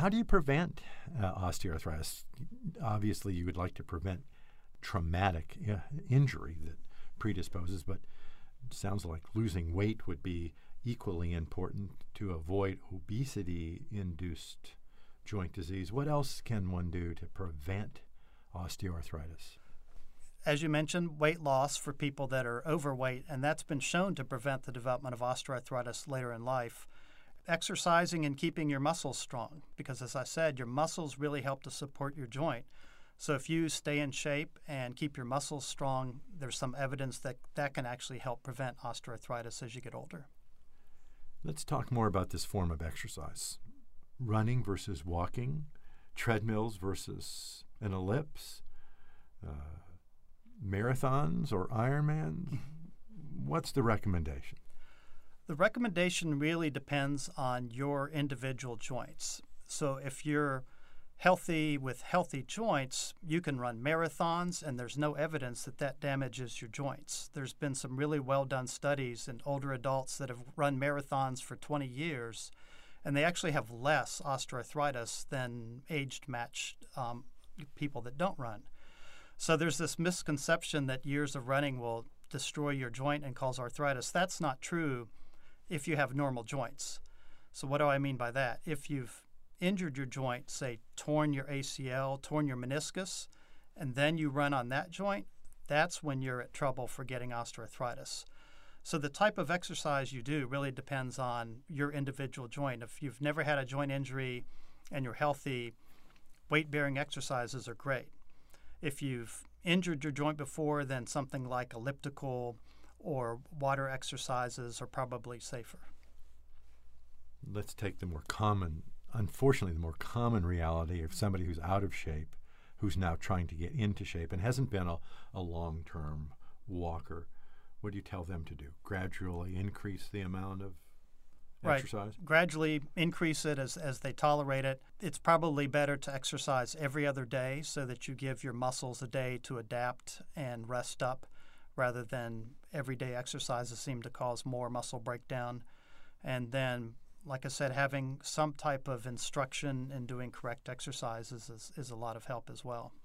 How do you prevent osteoarthritis? Obviously, you would like to prevent traumatic injury that predisposes, but it sounds like losing weight would be equally important to avoid obesity-induced joint disease. What else can one do to prevent osteoarthritis? As you mentioned, weight loss for people that are overweight, and that's been shown to prevent the development of osteoarthritis later in life. Exercising and keeping your muscles strong, because as I said, your muscles really help to support your joint. So if you stay in shape and keep your muscles strong, there's some evidence that that can actually help prevent osteoarthritis as you get older. Let's talk more about this form of exercise. Running versus walking, treadmills versus an ellipse, marathons or Ironmans. What's the recommendation? The recommendation really depends on your individual joints. So if you're healthy with healthy joints, you can run marathons, and there's no evidence that that damages your joints. There's been some really well-done studies in older adults that have run marathons for 20 years, and they actually have less osteoarthritis than age-matched people that don't run. So there's this misconception that years of running will destroy your joint and cause arthritis. That's not true if you have normal joints. So what do I mean by that? If you've injured your joint, say torn your ACL, torn your meniscus, and then you run on that joint, that's when you're at trouble for getting osteoarthritis. So the type of exercise you do really depends on your individual joint. If you've never had a joint injury and you're healthy, weight-bearing exercises are great. If you've injured your joint before, then something like elliptical or water exercises are probably safer. Let's take the more common, unfortunately, the more common reality of somebody who's out of shape, who's now trying to get into shape and hasn't been a long-term walker. What do you tell them to do? Gradually increase the amount of exercise? Right. Gradually increase it as they tolerate it. It's probably better to exercise every other day so that you give your muscles a day to adapt and rest up, rather than everyday exercises seem to cause more muscle breakdown. And then, like I said, having some type of instruction in doing correct exercises is a lot of help as well.